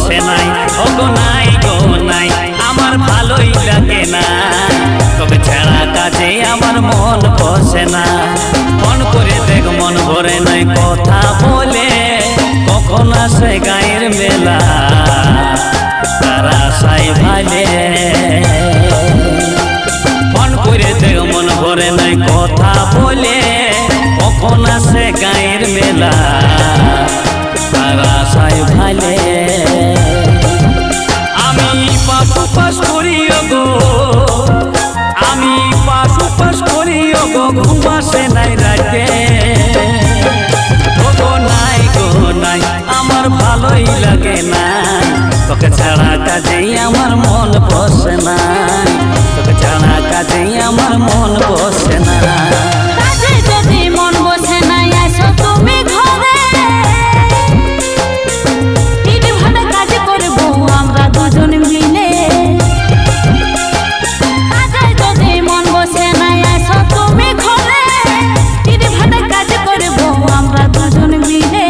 বসে নাই, ওগো নাই গো নাই, আমার ভালোই লাগে না, তোকে ছাড়া কাজে আমার মন বসে না। ফোন করে দেখ মন ভরে নাই কথা বলে, কখন আসে গায়ের মেলা তার আশায় ভালে। ফোন করে দেখ মন ভরে নাই কথা বলে, কখন আসে গায়ের মেলা তার আশায় ভালে। আমি পাশ পাশ করি গো, আমি পাশ করি গো, ঘুম আসে নাই রাতে, ওগো নাই গো নাই, আমার ভালোই লাগে না, তোকে ছাড়া কাজেই আমার মন বসে না, তোকে ছাড়া কাজেই আমার মন বসে না। কাজে যদি মন বসে না আসো তুমি ঘরে, ইট ভাটা কাজ করবো আমরা দুজন মিলে। কাজে যদি মন বসে না আসো তুমি ঘরে, ইট ভাটা কাজ করবো আমরা দুজন মিলে।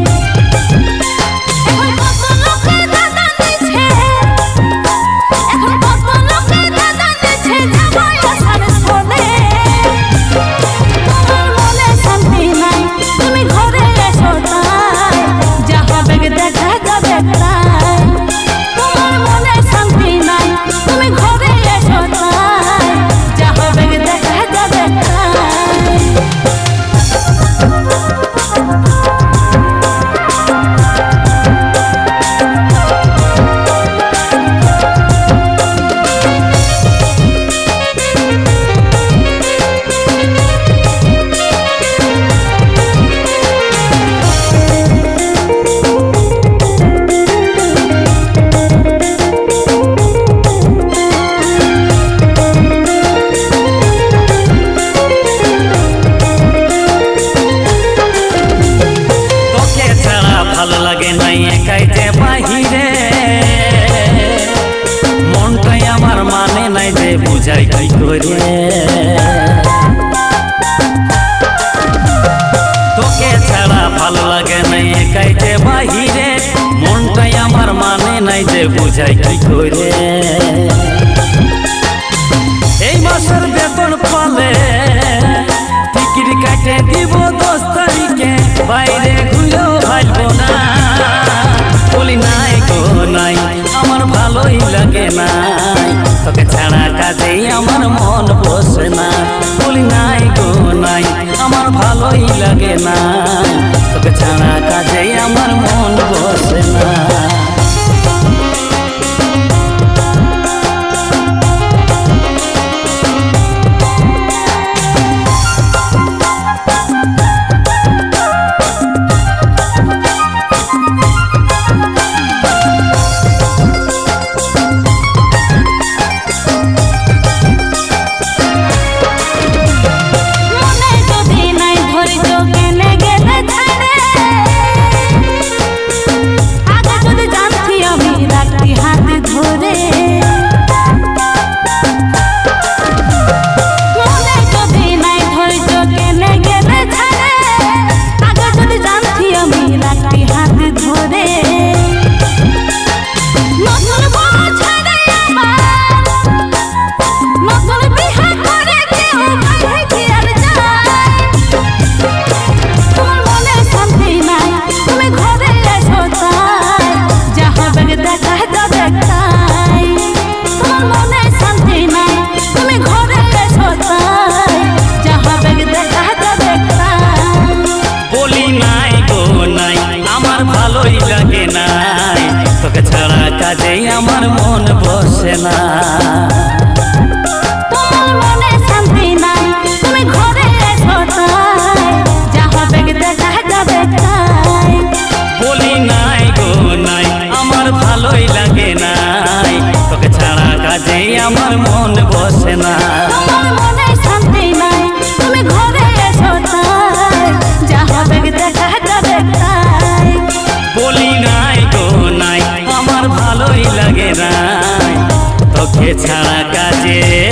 এখন কত লোকে দাদা দিচ্ছে, এখন কত লোকে দাদা দিচ্ছে, যাবই আসার শোনে। তোমার মনে শান্তি নাই, তুমি ঘরে এসো তাই, যা হবে দেখা যাবে তাই। তোমার মনে শান্তি নাই, তুমি ঘরে এসো তাই, যা হবে দেখা যাবে তাই। তোকে ছাড়া ভালো লাগে নাই একাই যে বাহিরে, মনটাই আমার মানে নাই যে বুঝাই কি করে। তোকে ছাড়া ভালো লাগে নাই একাই যে বাহিরে, মনটাই আমার মানে নাই যে বুঝাই কি করে। এই মাসের বেতন পালে টিকিট কাটে দিব 10 তারিখে, বাইরে ঘুরেও ভাইবো না, বলি নাই গো নাই, আমার ভালোই লাগে না, তোকে ছাড়া কাজেই আমার মন বসে না, বলি নাই গো নাই, আমার ভালোই লাগে না, তোকে ছাড়া কাজেই আমার মন বসে না। মনে যদি নাই ধৈর্য কেনে গেলে ছাড়ে, আগে যদি জানতি আমি রাখতি হাত ধরে। মনে যদি নাই ধৈর্য কেনে গেলে ছাড়ে, আগে যদি জানতি আমি রাখতি হাত ধরে। নতুন বউ ছেড়ে আমার, নতুন বিহা করে কেউ বাইরে কি আর যায়। তোমার মনে শান্তি নাই, তুমি ঘরে এসো তাই, যা হবে দেখা যাবে তাই। তোমার মনে শান্তি নাই, তুমি ঘরে এসো তাই, যা হবে দেখা যাবে তাই। বলি নাই গো নাই, আমার ভালোই লাগে নাই, তোকে ছাড়া কাজেই আমার মন বসে না। তোমার মনে শান্তি নাই, তুমি ঘরে এসো তাই, যা হবে দেখা যাবে তাই। বলি নাই গো নাই, আমার ভালোই লাগে নাই, তোকে ছাড়া কাজেই আমার মন বসে না। তোমার মনে শান্তি নাই, তুমি ঘরে এসো তাই, যা হবে দেখা যাবে তাই। বলি নাই গো নাই, আমার ভালোই লাগে নাই, তোকে ছাড়া কাজে